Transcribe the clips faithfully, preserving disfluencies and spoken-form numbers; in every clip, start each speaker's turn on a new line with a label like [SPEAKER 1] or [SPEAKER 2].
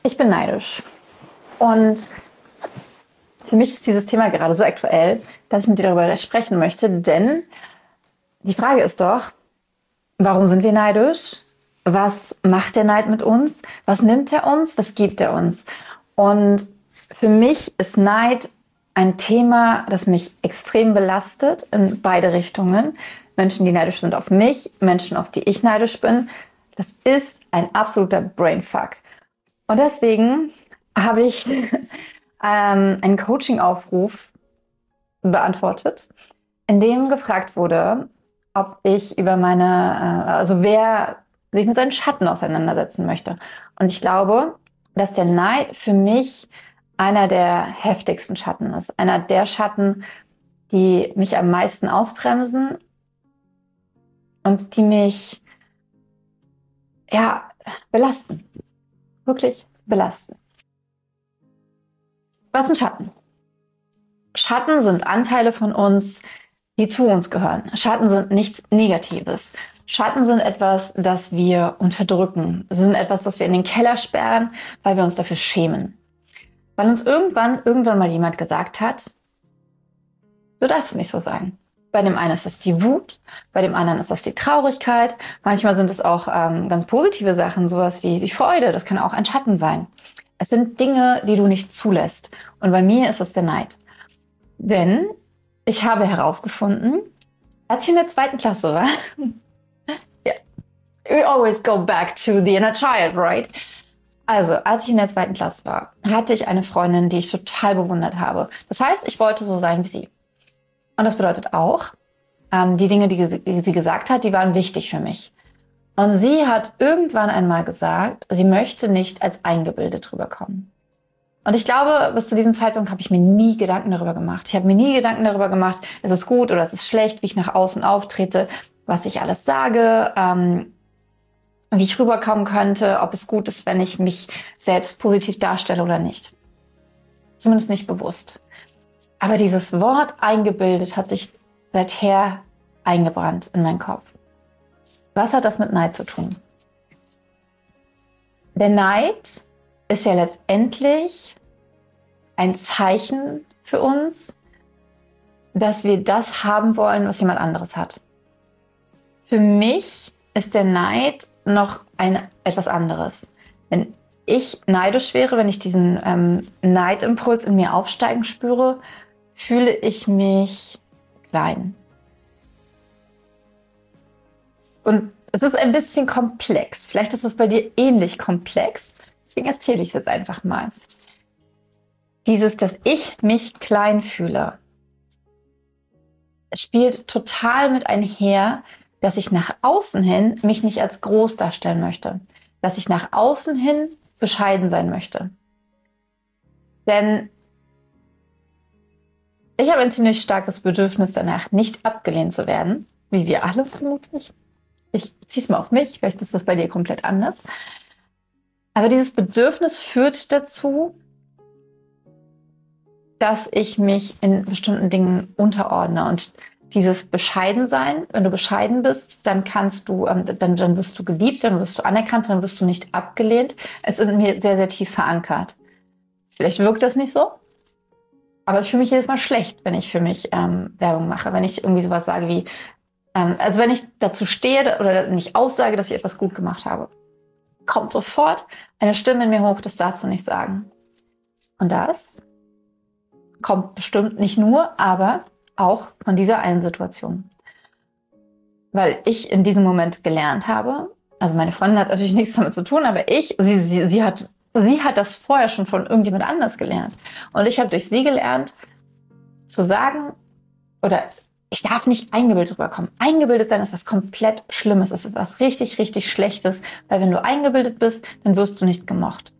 [SPEAKER 1] Ich bin neidisch. Und für mich ist dieses Thema gerade so aktuell, dass ich mit dir darüber sprechen möchte. Denn die Frage ist doch, warum sind wir neidisch? Was macht der Neid mit uns? Was nimmt er uns? Was gibt er uns? Und für mich ist Neid ein Thema, das mich extrem belastet in beide Richtungen. Menschen, die neidisch sind auf mich, Menschen, auf die ich neidisch bin. Das ist ein absoluter Brainfuck. Und deswegen habe ich ähm, einen Coaching-Aufruf beantwortet, in dem gefragt wurde, ob ich über meine, äh, also wer sich mit seinen Schatten auseinandersetzen möchte. Und ich glaube, dass der Neid für mich einer der heftigsten Schatten ist. Einer der Schatten, die mich am meisten ausbremsen und die mich, ja, belasten. Wirklich belasten. Was sind Schatten? Schatten sind Anteile von uns, die zu uns gehören. Schatten sind nichts Negatives. Schatten sind etwas, das wir unterdrücken. Sie sind etwas, das wir in den Keller sperren, weil wir uns dafür schämen. Weil uns irgendwann, irgendwann mal jemand gesagt hat, du darfst nicht so sein. Bei dem einen ist das die Wut, bei dem anderen ist das die Traurigkeit. Manchmal sind es auch ähm, ganz positive Sachen, sowas wie die Freude. Das kann auch ein Schatten sein. Es sind Dinge, die du nicht zulässt. Und bei mir ist es der Neid. Denn ich habe herausgefunden, als ich in der zweiten Klasse war, yeah, we always go back to the inner child, right? Also, als ich in der zweiten Klasse war, hatte ich eine Freundin, die ich total bewundert habe. Das heißt, ich wollte so sein wie sie. Und das bedeutet auch, ähm, die Dinge, die sie gesagt hat, die waren wichtig für mich. Und sie hat irgendwann einmal gesagt, sie möchte nicht als eingebildet rüberkommen. Und ich glaube, bis zu diesem Zeitpunkt habe ich mir nie Gedanken darüber gemacht. Ich habe mir nie Gedanken darüber gemacht, ist es gut oder ist es schlecht, wie ich nach außen auftrete, was ich alles sage, ähm, wie ich rüberkommen könnte, ob es gut ist, wenn ich mich selbst positiv darstelle oder nicht. Zumindest nicht bewusst. Aber dieses Wort eingebildet hat sich seither eingebrannt in meinen Kopf. Was hat das mit Neid zu tun? Der Neid ist ja letztendlich ein Zeichen für uns, dass wir das haben wollen, was jemand anderes hat. Für mich ist der Neid noch ein, etwas anderes. Wenn ich neidisch wäre, wenn ich diesen ähm, Neidimpuls in mir aufsteigen spüre, fühle ich mich klein. Und es ist ein bisschen komplex. Vielleicht ist es bei dir ähnlich komplex. Deswegen erzähle ich es jetzt einfach mal. Dieses, dass ich mich klein fühle, spielt total mit einher, dass ich nach außen hin mich nicht als groß darstellen möchte. Dass ich nach außen hin bescheiden sein möchte. Denn ich habe ein ziemlich starkes Bedürfnis danach, nicht abgelehnt zu werden, wie wir alle vermutlich. Ich ziehe es mal auf mich, vielleicht ist das bei dir komplett anders. Aber dieses Bedürfnis führt dazu, dass ich mich in bestimmten Dingen unterordne. Und dieses Bescheidensein, wenn du bescheiden bist, dann kannst du, ähm, dann, dann wirst du geliebt, dann wirst du anerkannt, dann wirst du nicht abgelehnt. Es ist in mir sehr, sehr tief verankert. Vielleicht wirkt das nicht so, aber ich fühle mich jedes Mal schlecht, wenn ich für mich ähm, Werbung mache, wenn ich irgendwie sowas sage wie, ähm, also wenn ich dazu stehe oder nicht aussage, dass ich etwas gut gemacht habe, kommt sofort eine Stimme in mir hoch, das darfst du nicht sagen. Und das kommt bestimmt nicht nur, aber auch von dieser einen Situation. Weil ich in diesem Moment gelernt habe, also meine Freundin hat natürlich nichts damit zu tun, aber ich, sie, sie, sie, hat, sie hat das vorher schon von irgendjemand anders gelernt. Und ich habe durch sie gelernt, zu sagen, oder ich darf nicht eingebildet rüberkommen. Eingebildet sein ist was komplett Schlimmes, es ist was richtig, richtig Schlechtes, weil wenn du eingebildet bist, dann wirst du nicht gemocht.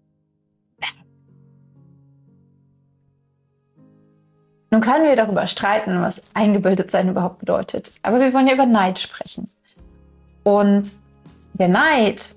[SPEAKER 1] Nun können wir darüber streiten, was eingebildet sein überhaupt bedeutet. Aber wir wollen ja über Neid sprechen. Und der Neid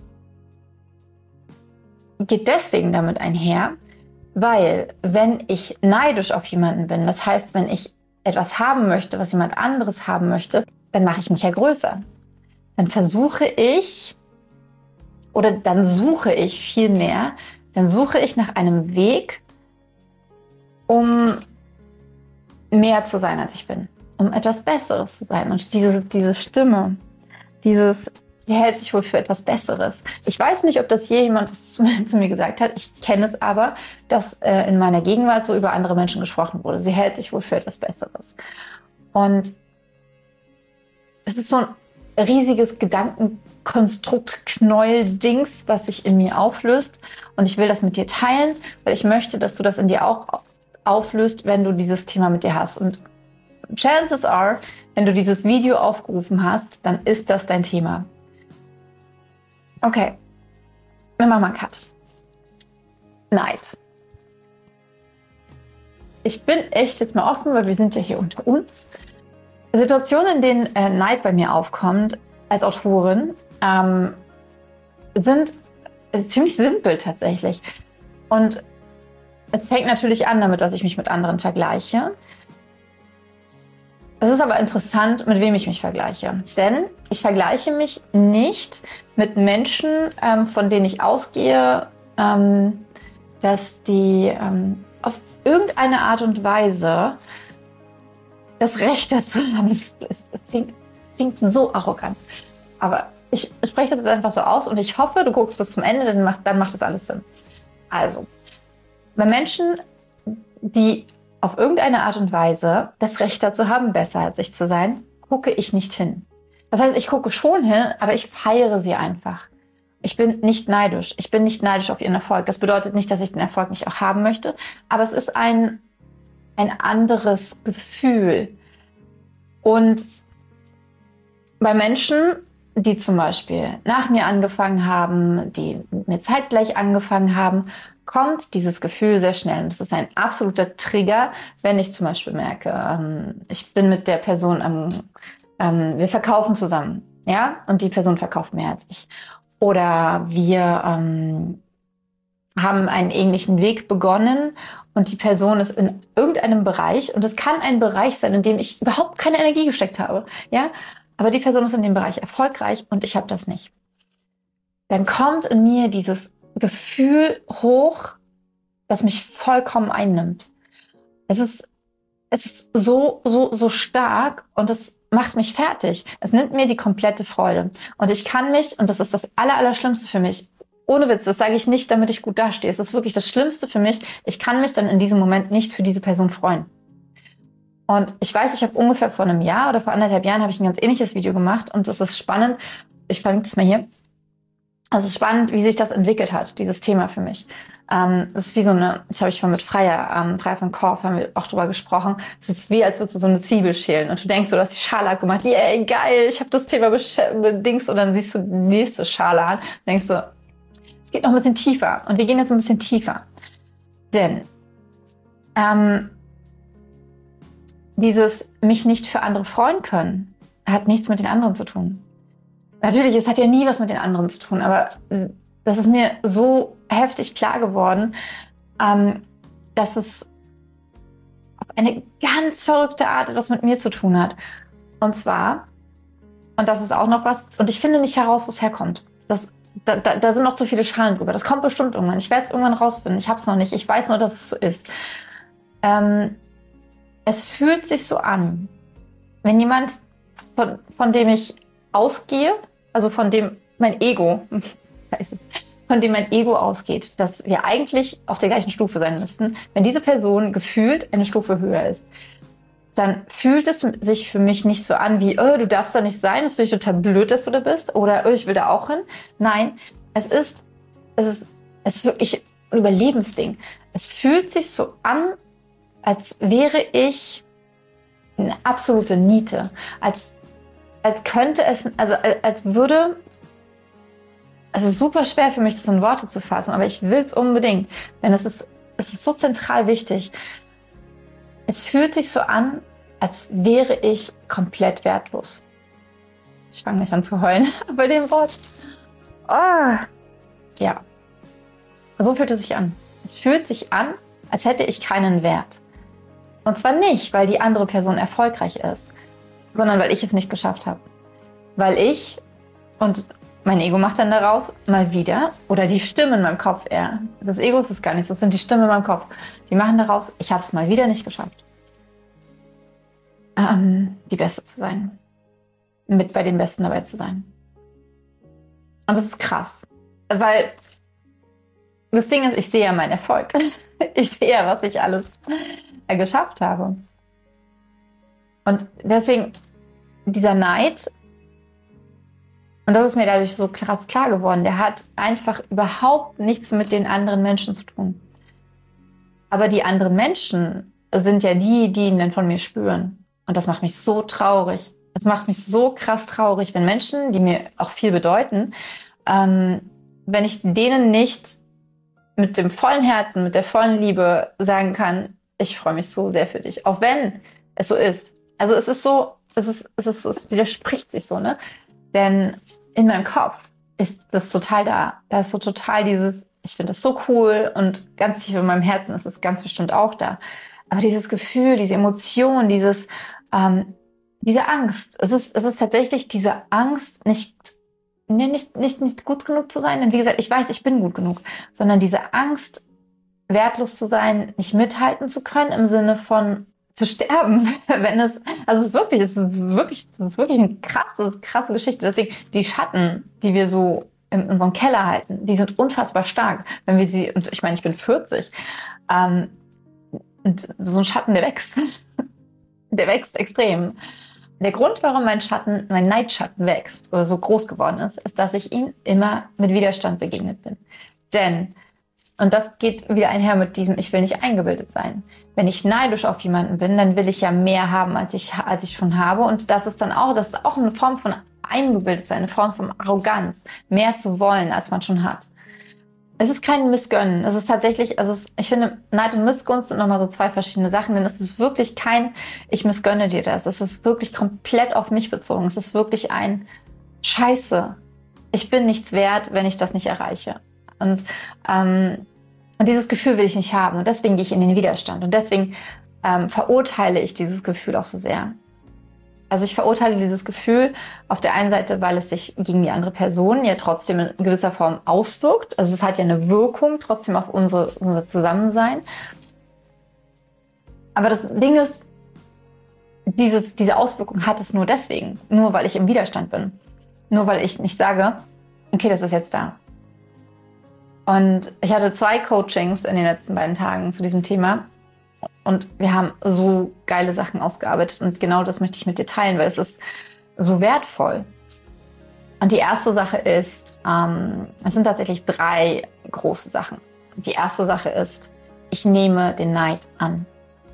[SPEAKER 1] geht deswegen damit einher, weil wenn ich neidisch auf jemanden bin, das heißt, wenn ich etwas haben möchte, was jemand anderes haben möchte, dann mache ich mich ja größer. Dann versuche ich, oder dann suche ich viel mehr, dann suche ich nach einem Weg, um mehr zu sein, als ich bin, um etwas Besseres zu sein. Und diese, diese Stimme, dieses, sie hält sich wohl für etwas Besseres. Ich weiß nicht, ob das je jemand was zu, zu mir gesagt hat. Ich kenne es aber, dass äh, in meiner Gegenwart so über andere Menschen gesprochen wurde. Sie hält sich wohl für etwas Besseres. Und es ist so ein riesiges Gedankenkonstrukt, Knäuel-Dings, was sich in mir auflöst. Und ich will das mit dir teilen, weil ich möchte, dass du das in dir auch auflöst, wenn du dieses Thema mit dir hast. Und chances are, wenn du dieses Video aufgerufen hast, dann ist das dein Thema. Okay, wir machen mal einen Cut. Neid. Ich bin echt jetzt mal offen, weil wir sind ja hier unter uns. Situationen, in denen äh, Neid bei mir aufkommt, als Autorin, ähm, sind ziemlich simpel tatsächlich. Und es fängt natürlich an damit, dass ich mich mit anderen vergleiche. Es ist aber interessant, mit wem ich mich vergleiche. Denn ich vergleiche mich nicht mit Menschen, ähm, von denen ich ausgehe, ähm, dass die ähm, auf irgendeine Art und Weise das Recht dazu haben. Das, das, das, klingt, das klingt so arrogant. Aber ich spreche das jetzt einfach so aus und ich hoffe, du guckst bis zum Ende, dann macht, dann macht das alles Sinn. Also, bei Menschen, die auf irgendeine Art und Weise das Recht dazu haben, besser als ich zu sein, gucke ich nicht hin. Das heißt, ich gucke schon hin, aber ich feiere sie einfach. Ich bin nicht neidisch. Ich bin nicht neidisch auf ihren Erfolg. Das bedeutet nicht, dass ich den Erfolg nicht auch haben möchte, aber es ist ein, ein anderes Gefühl. Und bei Menschen, die zum Beispiel nach mir angefangen haben, die mit mir zeitgleich angefangen haben, kommt dieses Gefühl sehr schnell. Und das ist ein absoluter Trigger, wenn ich zum Beispiel merke, ähm, ich bin mit der Person am, ähm, wir verkaufen zusammen, ja, und die Person verkauft mehr als ich. Oder wir ähm, haben einen ähnlichen Weg begonnen und die Person ist in irgendeinem Bereich, und es kann ein Bereich sein, in dem ich überhaupt keine Energie gesteckt habe, ja, aber die Person ist in dem Bereich erfolgreich und ich habe das nicht. Dann kommt in mir dieses Gefühl hoch, das mich vollkommen einnimmt. Es ist, es ist so, so, so stark und es macht mich fertig. Es nimmt mir die komplette Freude. Und ich kann mich, und das ist das Aller, Allerschlimmste für mich, ohne Witz, das sage ich nicht, damit ich gut dastehe. Es ist wirklich das Schlimmste für mich. Ich kann mich dann in diesem Moment nicht für diese Person freuen. Und ich weiß, ich habe ungefähr vor einem Jahr oder vor anderthalb Jahren habe ich ein ganz ähnliches Video gemacht und es ist spannend. Ich verlinke das mal hier. Also es ist spannend, wie sich das entwickelt hat, dieses Thema für mich. Ähm, das ist wie so eine, ich habe ich schon mit Freya, ähm, Freya von Korf, haben wir auch drüber gesprochen. Es ist wie, als würdest du so eine Zwiebel schälen und du denkst, du hast die Schale abgemacht, yeah, geil, ich habe das Thema bedingst, und dann siehst du die nächste Schale an und denkst so, es geht noch ein bisschen tiefer und wir gehen jetzt ein bisschen tiefer. Denn ähm, dieses mich nicht für andere freuen können, hat nichts mit den anderen zu tun. Natürlich, es hat ja nie was mit den anderen zu tun, aber das ist mir so heftig klar geworden, ähm, dass es auf eine ganz verrückte Art etwas mit mir zu tun hat. Und zwar, und das ist auch noch was, und ich finde nicht heraus, wo es herkommt. Das, da, da, da sind noch zu viele Schalen drüber. Das kommt bestimmt irgendwann. Ich werde es irgendwann rausfinden. Ich habe es noch nicht. Ich weiß nur, dass es so ist. Ähm, es fühlt sich so an, wenn jemand, von, von dem ich ausgehe, also von dem mein Ego, da ist es, von dem mein Ego ausgeht, dass wir eigentlich auf der gleichen Stufe sein müssten. Wenn diese Person gefühlt eine Stufe höher ist, dann fühlt es sich für mich nicht so an wie, oh, du darfst da nicht sein, das finde ich total blöd, dass du da bist, oder oh, ich will da auch hin. Nein, es ist, es ist, es ist wirklich ein Überlebensding. Es fühlt sich so an, als wäre ich eine absolute Niete, als als könnte es, also als würde, es ist super schwer für mich, das in Worte zu fassen, aber ich will es unbedingt, denn es ist, es ist so zentral wichtig. Es fühlt sich so an, als wäre ich komplett wertlos. Ich fange nicht an zu heulen bei dem Wort. Oh. Ja, so fühlt es sich an. Es fühlt sich an, als hätte ich keinen Wert. Und zwar nicht, weil die andere Person erfolgreich ist, sondern weil ich es nicht geschafft habe. Weil ich, und Mein Ego macht dann daraus mal wieder, oder die Stimme in meinem Kopf eher. Das Ego ist es gar nicht, das sind die Stimmen in meinem Kopf. Die machen daraus, ich habe es mal wieder nicht geschafft, ähm, die Beste zu sein. Mit bei den Besten dabei zu sein. Und das ist krass, weil das Ding ist, ich sehe ja meinen Erfolg. Ich sehe ja, was ich alles geschafft habe. Und deswegen dieser Neid, und das ist mir dadurch so krass klar geworden, der hat einfach überhaupt nichts mit den anderen Menschen zu tun. Aber die anderen Menschen sind ja die, die ihn dann von mir spüren. Und das macht mich so traurig. Es macht mich so krass traurig, wenn Menschen, die mir auch viel bedeuten, ähm, wenn ich denen nicht mit dem vollen Herzen, mit der vollen Liebe sagen kann, ich freue mich so sehr für dich. Auch wenn es so ist. Also es ist so, es ist, es ist so, es widerspricht sich so, ne? Denn in meinem Kopf ist das total da. Da ist so total dieses, ich finde das so cool, und ganz tief in meinem Herzen ist es ganz bestimmt auch da. Aber dieses Gefühl, diese Emotion, dieses, ähm, diese Angst, es ist, es ist tatsächlich diese Angst, nicht, nee, nicht, nicht, nicht gut genug zu sein. Denn wie gesagt, ich weiß, ich bin gut genug. Sondern diese Angst, wertlos zu sein, nicht mithalten zu können, im Sinne von zu sterben, wenn es, also es ist wirklich, es ist wirklich, es ist wirklich eine krasse, krasse Geschichte. Deswegen, die Schatten, die wir so in unserem Keller halten, die sind unfassbar stark. Wenn wir sie, und ich meine, ich bin vierzig, ähm, und so ein Schatten, der wächst. Der wächst extrem. Der Grund, warum mein Schatten, mein Neidschatten wächst oder so groß geworden ist, ist, dass ich ihm immer mit Widerstand begegnet bin. Denn, und das geht wieder einher mit diesem, ich will nicht eingebildet sein. Wenn ich neidisch auf jemanden bin, dann will ich ja mehr haben, als ich, als ich schon habe. Und das ist dann auch, das ist auch eine Form von eingebildet sein, eine Form von Arroganz, mehr zu wollen, als man schon hat. Es ist kein Missgönnen. Es ist tatsächlich, also es, ich finde, Neid und Missgunst sind nochmal so zwei verschiedene Sachen, denn es ist wirklich kein, ich missgönne dir das. Es ist wirklich komplett auf mich bezogen. Es ist wirklich ein Scheiße. Ich bin nichts wert, wenn ich das nicht erreiche. Und, ähm, und dieses Gefühl will ich nicht haben. Und deswegen gehe ich in den Widerstand. Und deswegen ähm, verurteile ich dieses Gefühl auch so sehr. Also ich verurteile dieses Gefühl auf der einen Seite, weil es sich gegen die andere Person ja trotzdem in gewisser Form auswirkt. Also es hat ja eine Wirkung trotzdem auf unsere, unser Zusammensein. Aber das Ding ist, dieses, diese Auswirkung hat es nur deswegen, nur weil ich im Widerstand bin. Nur weil ich nicht sage, okay, das ist jetzt da. Und ich hatte zwei Coachings in den letzten beiden Tagen zu diesem Thema. Und wir haben so geile Sachen ausgearbeitet. Und genau das möchte ich mit dir teilen, weil es ist so wertvoll. Und die erste Sache ist, ähm, es sind tatsächlich drei große Sachen. Die erste Sache ist, ich nehme den Neid an.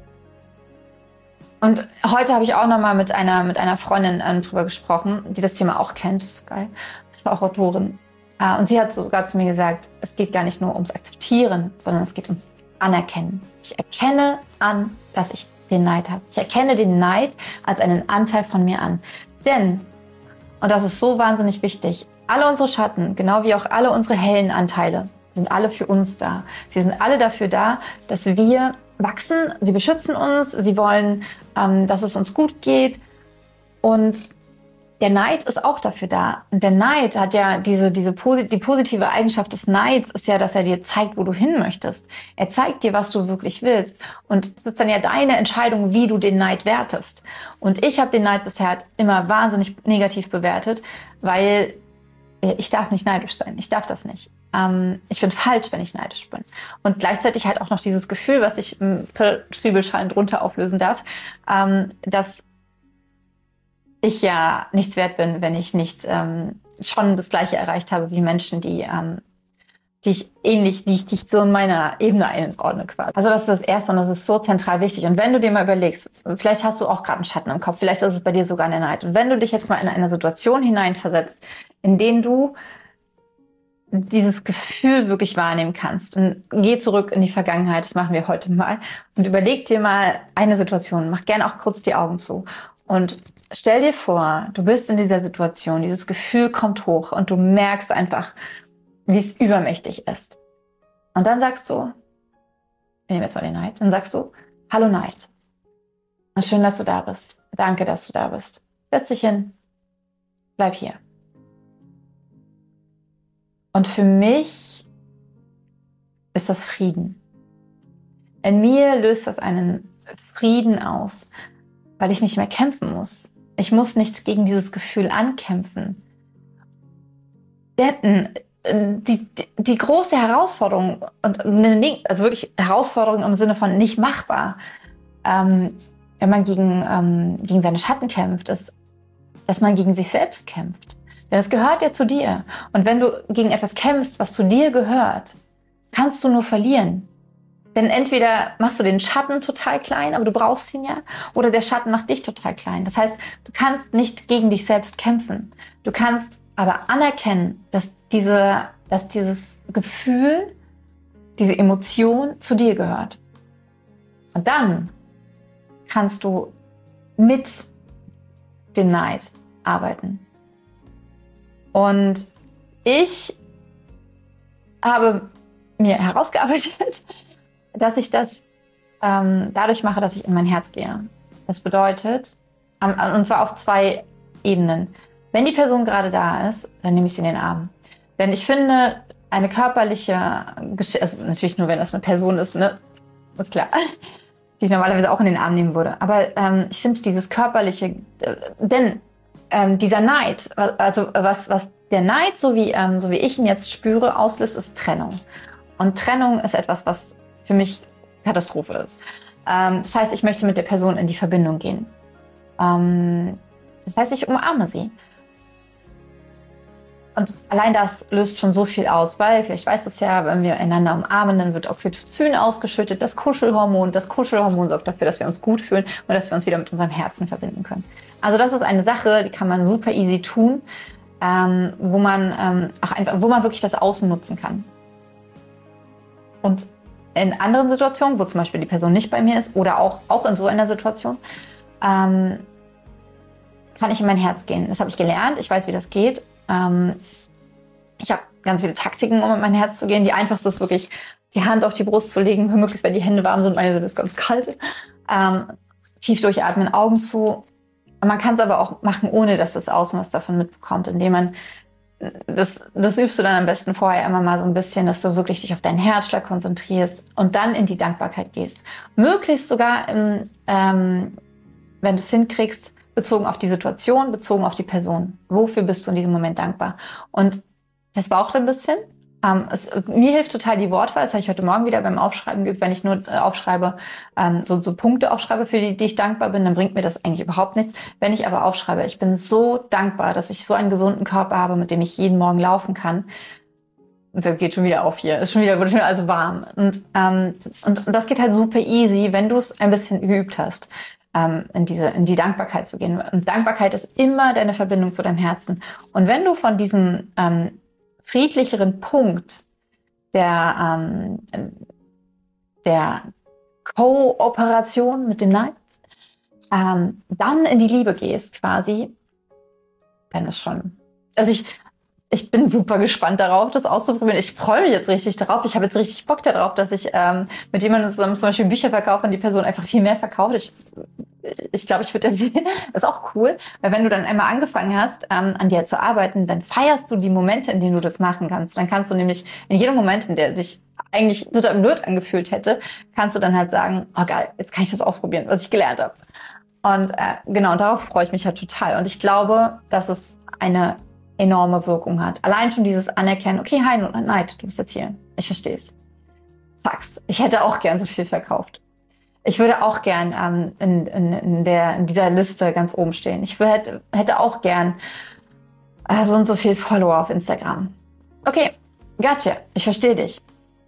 [SPEAKER 1] Und heute habe ich auch nochmal mit einer, mit einer Freundin ähm, drüber gesprochen, die das Thema auch kennt. Das ist so geil. Das ist auch Autorin. Äh, und sie hat sogar zu mir gesagt, es geht gar nicht nur ums Akzeptieren, sondern es geht ums Anerkennen. Ich erkenne an, dass ich den Neid habe. Ich erkenne den Neid als einen Anteil von mir an. Denn, und das ist so wahnsinnig wichtig, alle unsere Schatten, genau wie auch alle unsere hellen Anteile, sind alle für uns da. Sie sind alle dafür da, dass wir wachsen. Sie beschützen uns. Sie wollen, ähm, dass es uns gut geht. Und der Neid ist auch dafür da. Und der Neid hat ja diese, diese die positive Eigenschaft des Neids ist ja, dass er dir zeigt, wo du hin möchtest. Er zeigt dir, was du wirklich willst. Und es ist dann ja deine Entscheidung, wie du den Neid wertest. Und ich habe den Neid bisher immer wahnsinnig negativ bewertet, weil ich darf nicht neidisch sein. Ich darf das nicht. Ähm, ich bin falsch, wenn ich neidisch bin. Und gleichzeitig halt auch noch dieses Gefühl, was ich im Zwiebelschalen drunter auflösen darf, ähm, dass ich ja nichts wert bin, wenn ich nicht ähm, schon das Gleiche erreicht habe wie Menschen, die, ähm, die ich ähnlich, die ich, die ich so in meiner Ebene einordne quasi. Also das ist das Erste und das ist so zentral wichtig. Und wenn du dir mal überlegst, vielleicht hast du auch gerade einen Schatten im Kopf, vielleicht ist es bei dir sogar eine Neid. Und wenn du dich jetzt mal in eine Situation hineinversetzt, in der du dieses Gefühl wirklich wahrnehmen kannst, und geh zurück in die Vergangenheit, das machen wir heute mal, und überleg dir mal eine Situation, mach gerne auch kurz die Augen zu und stell dir vor, du bist in dieser Situation, dieses Gefühl kommt hoch und du merkst einfach, wie es übermächtig ist. Und dann sagst du, wir nehmen jetzt mal den Neid, dann sagst du, hallo Neid. Und schön, dass du da bist. Danke, dass du da bist. Setz dich hin. Bleib hier. Und für mich ist das Frieden. In mir löst das einen Frieden aus, weil ich nicht mehr kämpfen muss. Ich muss nicht gegen dieses Gefühl ankämpfen. Denn die, die, die große Herausforderung, und also wirklich Herausforderung im Sinne von nicht machbar, ähm, wenn man gegen, ähm, gegen seine Schatten kämpft, ist, dass man gegen sich selbst kämpft. Denn es gehört ja zu dir. Und wenn du gegen etwas kämpfst, was zu dir gehört, kannst du nur verlieren. Denn entweder machst du den Schatten total klein, aber du brauchst ihn ja, oder der Schatten macht dich total klein. Das heißt, du kannst nicht gegen dich selbst kämpfen. Du kannst aber anerkennen, dass, diese, dass dieses Gefühl, diese Emotion zu dir gehört. Und dann kannst du mit dem Neid arbeiten. Und ich habe mir herausgearbeitet, dass ich das ähm, dadurch mache, dass ich in mein Herz gehe. Das bedeutet, ähm, und zwar auf zwei Ebenen. Wenn die Person gerade da ist, dann nehme ich sie in den Arm. Denn ich finde, eine körperliche Geschichte, also natürlich nur, wenn das eine Person ist, ne, ist klar, die ich normalerweise auch in den Arm nehmen würde. Aber ähm, ich finde dieses körperliche, äh, denn ähm, dieser Neid, also was, was der Neid, so wie, ähm, so wie ich ihn jetzt spüre, auslöst, ist Trennung. Und Trennung ist etwas, was für mich Katastrophe ist. Ähm, das heißt, ich möchte mit der Person in die Verbindung gehen. Ähm, das heißt, ich umarme sie. Und allein das löst schon so viel aus, weil, vielleicht weißt du es ja, wenn wir einander umarmen, dann wird Oxytocin ausgeschüttet, das Kuschelhormon. Das Kuschelhormon sorgt dafür, dass wir uns gut fühlen und dass wir uns wieder mit unserem Herzen verbinden können. Also das ist eine Sache, die kann man super easy tun, ähm, wo man ähm, auch einfach, wo man wirklich das Außen nutzen kann. Und in anderen Situationen, wo zum Beispiel die Person nicht bei mir ist oder auch, auch in so einer Situation, ähm, kann ich in mein Herz gehen. Das habe ich gelernt, ich weiß, wie das geht. Ähm, ich habe ganz viele Taktiken, um in mein Herz zu gehen. Die einfachste ist wirklich, die Hand auf die Brust zu legen, möglichst, wenn die Hände warm sind, meine sind es ganz kalt. Ähm, tief durchatmen, Augen zu. Man kann es aber auch machen, ohne dass das Außen was davon mitbekommt, indem man Das, das übst du dann am besten vorher immer mal so ein bisschen, dass du wirklich dich auf deinen Herzschlag konzentrierst und dann in die Dankbarkeit gehst. Möglichst sogar, im, ähm, wenn du es hinkriegst, bezogen auf die Situation, bezogen auf die Person. Wofür bist du in diesem Moment dankbar? Und das braucht ein bisschen. Ähm, es, mir hilft total die Wortwahl. Das habe ich heute Morgen wieder beim Aufschreiben geübt. Wenn ich nur äh, aufschreibe, ähm, so, so Punkte aufschreibe, für die, die ich dankbar bin, dann bringt mir das eigentlich überhaupt nichts. Wenn ich aber aufschreibe, ich bin so dankbar, dass ich so einen gesunden Körper habe, mit dem ich jeden Morgen laufen kann. Und das geht schon wieder auf hier. Ist schon wieder, wird schon wieder also warm. Und, ähm, und, und das geht halt super easy, wenn du es ein bisschen geübt hast, ähm, in diese, in die Dankbarkeit zu gehen. Und Dankbarkeit ist immer deine Verbindung zu deinem Herzen. Und wenn du von diesem ähm, friedlicheren Punkt der, ähm, der Kooperation mit dem Neid, ähm, dann in die Liebe gehst quasi, dann ist schon, also ich, ich bin super gespannt darauf, das auszuprobieren. Ich freue mich jetzt richtig darauf. Ich habe jetzt richtig Bock darauf, dass ich ähm, mit jemandem zusammen zum Beispiel Bücher verkaufe und die Person einfach viel mehr verkauft. Ich ich glaube, ich würde das sehen. Das ist auch cool, weil wenn du dann einmal angefangen hast, ähm, an dir zu arbeiten, dann feierst du die Momente, in denen du das machen kannst. Dann kannst du nämlich in jedem Moment, in der sich eigentlich total blöd angefühlt hätte, kannst du dann halt sagen, oh geil, jetzt kann ich das ausprobieren, was ich gelernt habe. Und äh, genau, und darauf freue ich mich halt total. Und ich glaube, dass es eine enorme Wirkung hat. Allein schon dieses Anerkennen, okay, hi, Neid, du bist jetzt hier. Ich verstehe es. Sag's. Ich hätte auch gern so viel verkauft. Ich würde auch gern ähm, in, in, in, der, in dieser Liste ganz oben stehen. Ich würde, hätte auch gern äh, so und so viel Follower auf Instagram. Okay, gotcha, ich verstehe dich.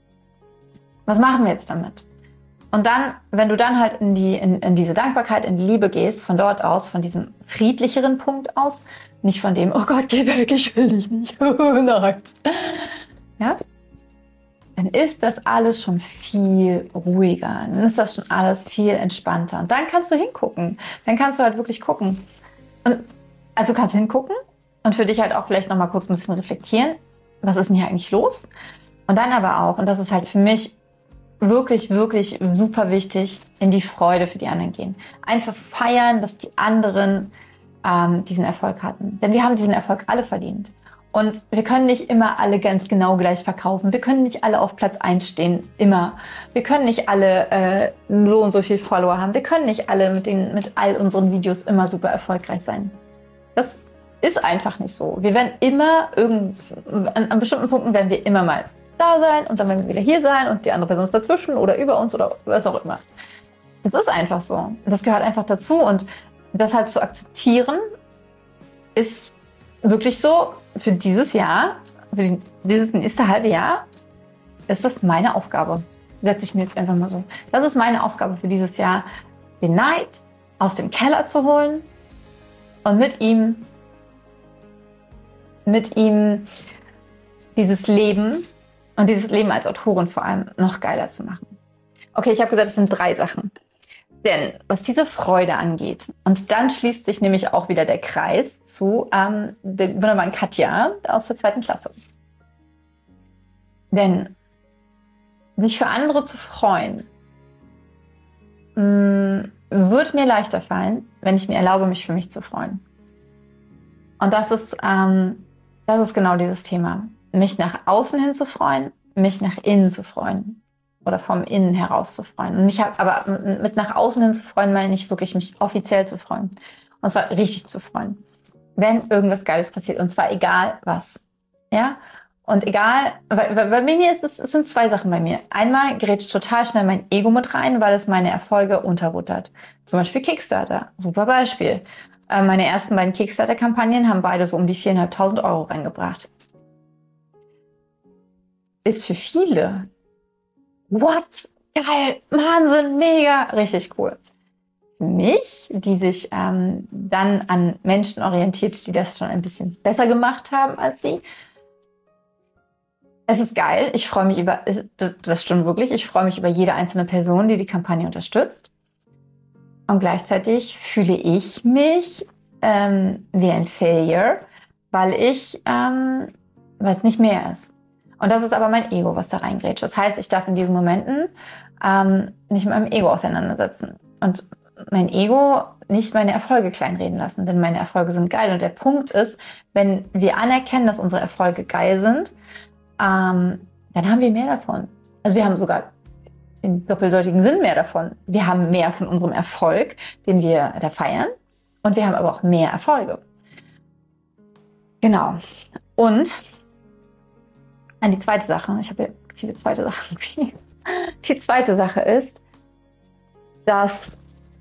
[SPEAKER 1] Was machen wir jetzt damit? Und dann, wenn du dann halt in, die, in, in diese Dankbarkeit, in die Liebe gehst, von dort aus, von diesem friedlicheren Punkt aus, nicht von dem, oh Gott, geh weg, ich will dich nicht. Nein. Ja? Dann ist das alles schon viel ruhiger. Dann ist das schon alles viel entspannter. Und dann kannst du hingucken. Dann kannst du halt wirklich gucken. Und, also kannst du hingucken und für dich halt auch vielleicht nochmal kurz ein bisschen reflektieren. Was ist denn hier eigentlich los? Und dann aber auch, und das ist halt für mich wirklich, wirklich super wichtig, in die Freude für die anderen gehen. Einfach feiern, dass die anderen ähm, diesen Erfolg hatten. Denn wir haben diesen Erfolg alle verdient. Und wir können nicht immer alle ganz genau gleich verkaufen. Wir können nicht alle auf Platz eins stehen, immer. Wir können nicht alle äh, so und so viel Follower haben. Wir können nicht alle mit, den, mit all unseren Videos immer super erfolgreich sein. Das ist einfach nicht so. Wir werden immer, irgend, an, an bestimmten Punkten werden wir immer mal da sein und dann werden wir wieder hier sein und die andere Person ist dazwischen oder über uns oder was auch immer. Das ist einfach so. Das gehört einfach dazu und das halt zu akzeptieren ist wirklich so, für dieses Jahr, für dieses nächste halbe Jahr, ist das meine Aufgabe. Setze ich mir jetzt einfach mal so. Das ist meine Aufgabe für dieses Jahr, den Neid aus dem Keller zu holen und mit ihm, mit ihm dieses Leben und dieses Leben als Autorin vor allem noch geiler zu machen. Okay, ich habe gesagt, es sind drei Sachen. Denn was diese Freude angeht, und dann schließt sich nämlich auch wieder der Kreis zu ähm, der wunderbaren Katja aus der zweiten Klasse. Denn sich für andere zu freuen, mh, wird mir leichter fallen, wenn ich mir erlaube, mich für mich zu freuen. Und das ist, ähm, das ist genau dieses Thema. Mich nach außen hin zu freuen, mich nach innen zu freuen. Oder vom Innen heraus zu freuen. Und mich hab, aber mit nach außen hin zu freuen, meine ich wirklich, mich offiziell zu freuen. Und zwar richtig zu freuen. Wenn irgendwas Geiles passiert. Und zwar egal was. Ja? Und egal, weil, weil bei mir ist es, es sind zwei Sachen bei mir. Einmal grätscht total schnell mein Ego mit rein, weil es meine Erfolge unterbuttert. Zum Beispiel Kickstarter. Super Beispiel. Äh, meine ersten beiden Kickstarter-Kampagnen haben beide so um die viertausendfünfhundert Euro reingebracht. Ist für viele what? Geil, Wahnsinn, mega, richtig cool. Für mich, die sich ähm, dann an Menschen orientiert, die das schon ein bisschen besser gemacht haben als sie. Es ist geil, ich freue mich über, das stimmt wirklich, ich freue mich über jede einzelne Person, die die Kampagne unterstützt. Und gleichzeitig fühle ich mich ähm, wie ein Failure, weil ich, ähm, weil es nicht mehr ist. Und das ist aber mein Ego, was da reingrätscht. Das heißt, ich darf in diesen Momenten ähm, nicht mit meinem Ego auseinandersetzen. Und mein Ego nicht meine Erfolge kleinreden lassen, denn meine Erfolge sind geil. Und der Punkt ist, wenn wir anerkennen, dass unsere Erfolge geil sind, ähm, dann haben wir mehr davon. Also wir haben sogar im doppeldeutigen Sinn mehr davon. Wir haben mehr von unserem Erfolg, den wir da feiern. Und wir haben aber auch mehr Erfolge. Genau. Und an die zweite Sache, ich habe hier viele zweite Sachen. Die zweite Sache ist, dass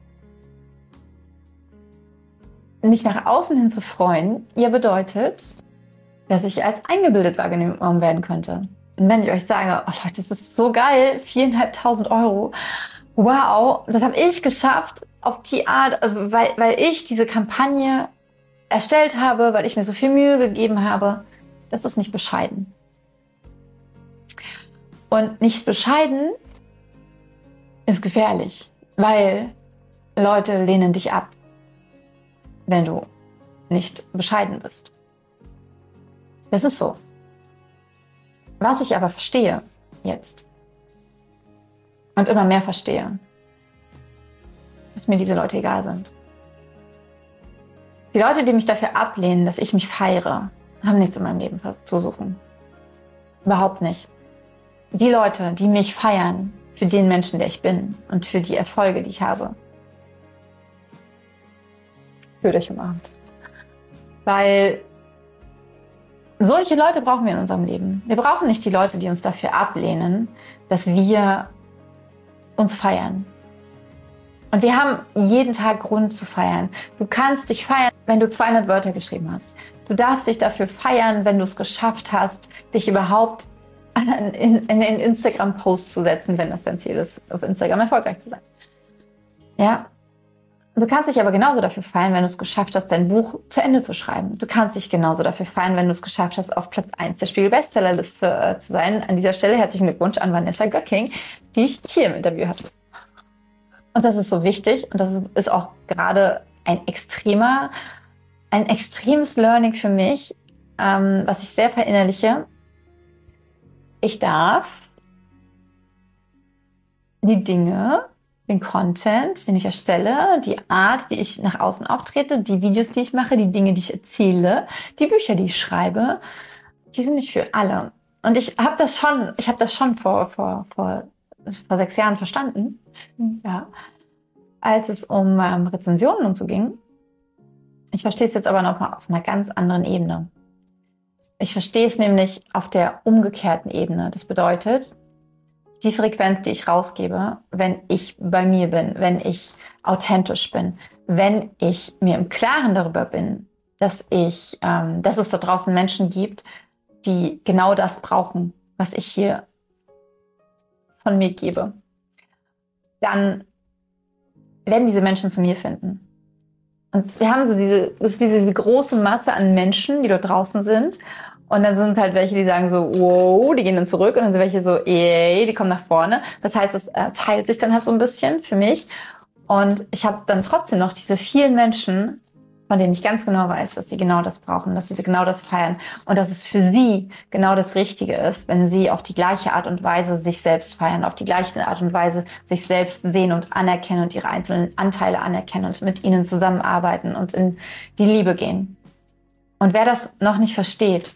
[SPEAKER 1] mich nach außen hin zu freuen, ja bedeutet, dass ich als eingebildet wahrgenommen werden könnte. Und wenn ich euch sage, oh Leute, das ist so geil, viertausendfünfhundert Euro, wow, das habe ich geschafft auf die Art, also weil, weil ich diese Kampagne erstellt habe, weil ich mir so viel Mühe gegeben habe, das ist nicht bescheiden. Und nicht bescheiden ist gefährlich, weil Leute lehnen dich ab, wenn du nicht bescheiden bist. Das ist so. Was ich aber verstehe jetzt und immer mehr verstehe, dass mir diese Leute egal sind. Die Leute, die mich dafür ablehnen, dass ich mich feiere, haben nichts in meinem Leben zu suchen. Überhaupt nicht. Die Leute, die mich feiern für den Menschen, der ich bin und für die Erfolge, die ich habe, fühlt euch umarmt. Weil solche Leute brauchen wir in unserem Leben. Wir brauchen nicht die Leute, die uns dafür ablehnen, dass wir uns feiern. Und wir haben jeden Tag Grund zu feiern. Du kannst dich feiern, wenn du zweihundert Wörter geschrieben hast. Du darfst dich dafür feiern, wenn du es geschafft hast, dich überhaupt in einen Instagram-Post zu setzen, wenn das dein Ziel ist, auf Instagram erfolgreich zu sein. Ja. Du kannst dich aber genauso dafür feiern, wenn du es geschafft hast, dein Buch zu Ende zu schreiben. Du kannst dich genauso dafür feiern, wenn du es geschafft hast, auf Platz eins der Spiegel-Bestsellerliste äh, zu sein. An dieser Stelle herzlichen Glückwunsch an Vanessa Göcking, die ich hier im Interview hatte. Und das ist so wichtig und das ist auch gerade ein extremer, ein extremes Learning für mich, ähm, was ich sehr verinnerliche. Ich darf die Dinge, den Content, den ich erstelle, die Art, wie ich nach außen auftrete, die Videos, die ich mache, die Dinge, die ich erzähle, die Bücher, die ich schreibe, die sind nicht für alle. Und ich habe das schon, ich habe das schon vor, vor, vor, vor sechs Jahren verstanden, ja, als es um ähm, Rezensionen und so ging. Ich verstehe es jetzt aber noch mal auf einer ganz anderen Ebene. Ich verstehe es nämlich auf der umgekehrten Ebene. Das bedeutet, die Frequenz, die ich rausgebe, wenn ich bei mir bin, wenn ich authentisch bin, wenn ich mir im Klaren darüber bin, dass ich, ähm, dass es dort draußen Menschen gibt, die genau das brauchen, was ich hier von mir gebe, dann werden diese Menschen zu mir finden. Und wir haben so diese, das ist wie diese große Masse an Menschen, die dort draußen sind. Und dann sind halt welche, die sagen so, wow, die gehen dann zurück. Und dann sind welche so, ey, die kommen nach vorne. Das heißt, es äh, teilt sich dann halt so ein bisschen für mich. Und ich habe dann trotzdem noch diese vielen Menschen, von denen ich ganz genau weiß, dass sie genau das brauchen, dass sie genau das feiern. Und dass es für sie genau das Richtige ist, wenn sie auf die gleiche Art und Weise sich selbst feiern, auf die gleiche Art und Weise sich selbst sehen und anerkennen und ihre einzelnen Anteile anerkennen und mit ihnen zusammenarbeiten und in die Liebe gehen. Und wer das noch nicht versteht,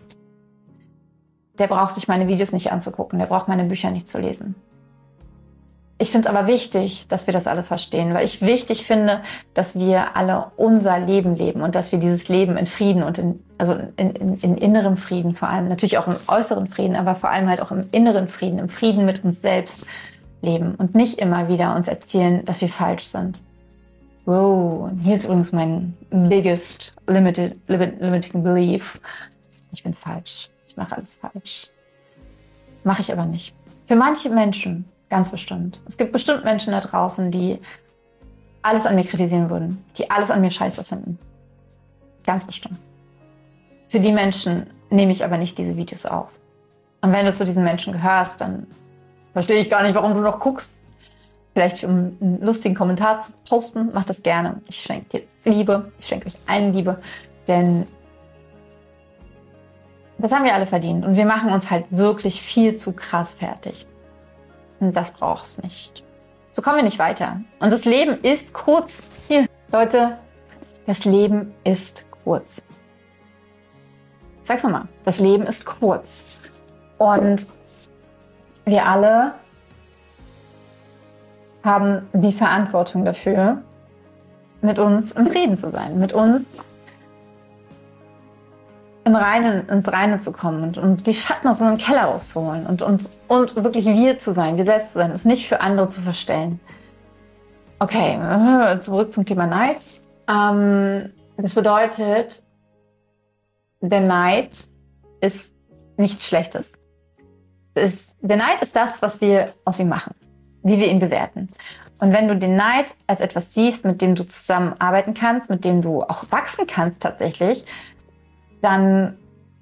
[SPEAKER 1] der braucht sich meine Videos nicht anzugucken, der braucht meine Bücher nicht zu lesen. Ich finde es aber wichtig, dass wir das alle verstehen, weil ich wichtig finde, dass wir alle unser Leben leben und dass wir dieses Leben in Frieden und in, also in, in, in innerem Frieden vor allem, natürlich auch im äußeren Frieden, aber vor allem halt auch im inneren Frieden, im Frieden mit uns selbst leben und nicht immer wieder uns erzählen, dass wir falsch sind. Wow, hier ist übrigens mein biggest limited, limit, limiting belief. Ich bin falsch. Ich mache alles falsch. Mache ich aber nicht. Für manche Menschen ganz bestimmt. Es gibt bestimmt Menschen da draußen, die alles an mir kritisieren würden, die alles an mir scheiße finden. Ganz bestimmt. Für die Menschen nehme ich aber nicht diese Videos auf. Und wenn du zu diesen Menschen gehörst, dann verstehe ich gar nicht, warum du noch guckst. Vielleicht um einen lustigen Kommentar zu posten, mach das gerne. Ich schenke dir Liebe, ich schenke euch allen Liebe, denn das haben wir alle verdient und wir machen uns halt wirklich viel zu krass fertig. Und das braucht es nicht. So kommen wir nicht weiter. Und das Leben ist kurz. Hier, Leute, das Leben ist kurz. Ich sag's nochmal, das Leben ist kurz. Und wir alle haben die Verantwortung dafür, mit uns im Frieden zu sein, mit uns im Reinen, ins Reine zu kommen und, und die Schatten aus unserem Keller rauszuholen und, und, und wirklich wir zu sein, wir selbst zu sein, uns nicht für andere zu verstellen. Okay, zurück zum Thema Neid. Ähm, das bedeutet, der Neid ist nichts Schlechtes. Ist, der Neid ist das, was wir aus ihm machen, wie wir ihn bewerten. Und wenn du den Neid als etwas siehst, mit dem du zusammenarbeiten kannst, mit dem du auch wachsen kannst tatsächlich, dann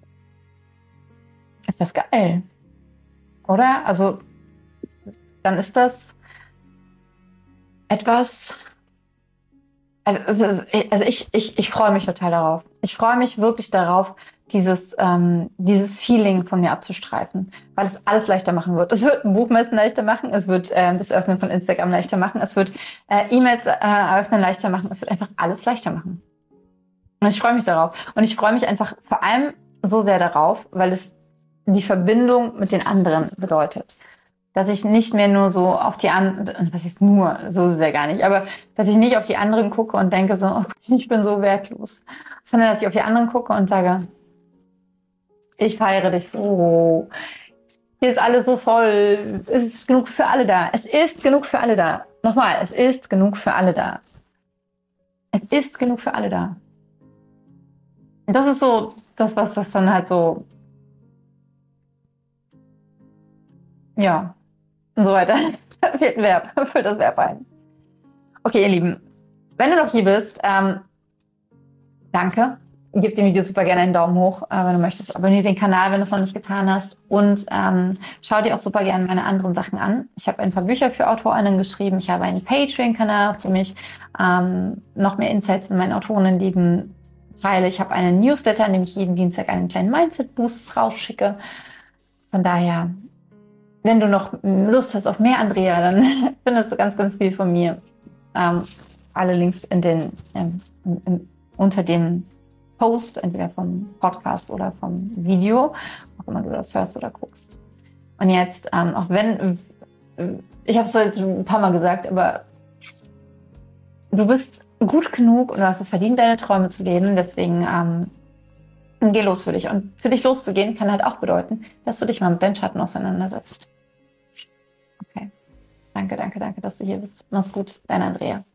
[SPEAKER 1] ist das geil, oder? Also dann ist das etwas, also ich, ich, ich freue mich total darauf. Ich freue mich wirklich darauf, dieses, ähm, dieses Feeling von mir abzustreifen, weil es alles leichter machen wird. Es wird ein Buchmessen leichter machen, es wird äh, das Öffnen von Instagram leichter machen, es wird äh, E-Mails äh, eröffnen leichter machen, es wird einfach alles leichter machen. Und ich freue mich darauf. Und ich freue mich einfach vor allem so sehr darauf, weil es die Verbindung mit den anderen bedeutet. Dass ich nicht mehr nur so auf die anderen, was ist nur, so sehr gar nicht, aber dass ich nicht auf die anderen gucke und denke so, oh Gott, ich bin so wertlos. Sondern dass ich auf die anderen gucke und sage, ich feiere dich so. Hier ist alles so voll. Es ist genug für alle da. Es ist genug für alle da. Nochmal, es ist genug für alle da. Es ist genug für alle da. Das ist so das, was das dann halt so, ja, und so weiter. Da fehlt ein Verb, füllt das Verb ein. Okay, ihr Lieben, wenn du noch hier bist, ähm, danke. Gib dem Video super gerne einen Daumen hoch, äh, wenn du möchtest. Abonniere den Kanal, wenn du es noch nicht getan hast. Und ähm, schau dir auch super gerne meine anderen Sachen an. Ich habe ein paar Bücher für AutorInnen geschrieben. Ich habe einen Patreon-Kanal, auf dem ich ähm, noch mehr Insights in mein AutorInnenleben teile. Ich habe einen Newsletter, in dem ich jeden Dienstag einen kleinen Mindset-Boost rausschicke. Von daher, wenn du noch Lust hast auf mehr Andrea, dann findest du ganz, ganz viel von mir. Ähm, alle Links in den, ähm, in, in, unter dem Post, entweder vom Podcast oder vom Video, auch immer du das hörst oder guckst. Und jetzt, ähm, auch wenn, ich habe es jetzt ein paar Mal gesagt, aber du bist gut genug und du hast es verdient, deine Träume zu leben. Deswegen ähm, geh los für dich. Und für dich loszugehen kann halt auch bedeuten, dass du dich mal mit deinen Schatten auseinandersetzt. Okay. Danke, danke, danke, dass du hier bist. Mach's gut, deine Andrea.